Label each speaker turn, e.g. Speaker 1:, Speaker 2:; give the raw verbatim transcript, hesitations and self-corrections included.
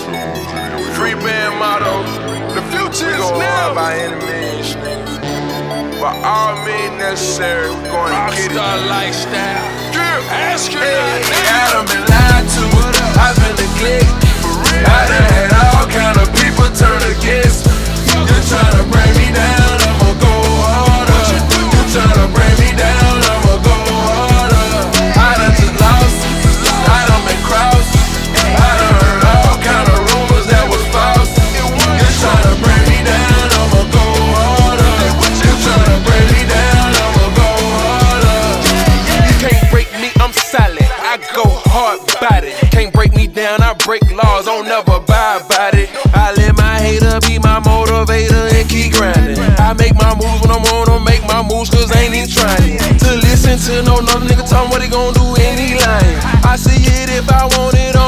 Speaker 1: Free band motto. The future is now. By any means, by all means necessary, we're going to get it.
Speaker 2: Rockstar lifestyle.
Speaker 1: Yeah.
Speaker 2: Astronaut.
Speaker 1: Hey, I done been lied to. I've been neglected. I done had all kind of people turn against me. You're trying to bring me down, I'ma go harder. You're trying to bring me down, I'ma go harder. I done just lost, I done been crossed. I done heard all kind of rumors that was false. You're trying to bring me down, I'ma go harder. You're trying to bring me down, I'ma go harder.
Speaker 2: You can't break me, I'm solid. I go hard about it. Can't break me down, I break laws, don't never buy about it. I let my hater be my motivator and keep grinding. I make my moves when I wanna make my moves, cause I ain't even trying to listen to no another nigga talking what he gon' do and he lying. I see it if I want it.